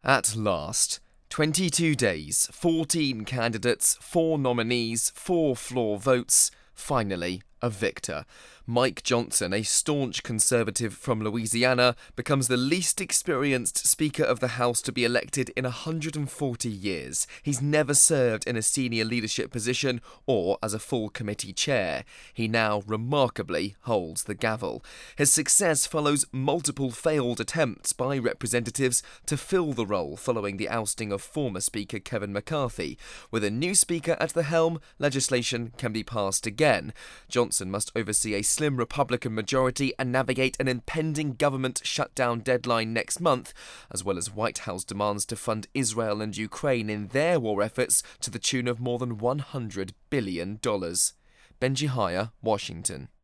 At last, 22 days, 14 candidates, 4 nominees, 4 floor votes, finally a victor. Mike Johnson, a staunch Conservative from Louisiana, becomes the least experienced Speaker of the House to be elected in 140 years. He's never served in a senior leadership position or as a full committee chair. He now remarkably holds the gavel. His success follows multiple failed attempts by representatives to fill the role following the ousting of former Speaker Kevin McCarthy. With a new Speaker at the helm, legislation can be passed again. Johnson must oversee a slim Republican majority and navigate an impending government shutdown deadline next month, as well as White House demands to fund Israel and Ukraine in their war efforts to the tune of more than $100 billion. Benji Haya, Washington.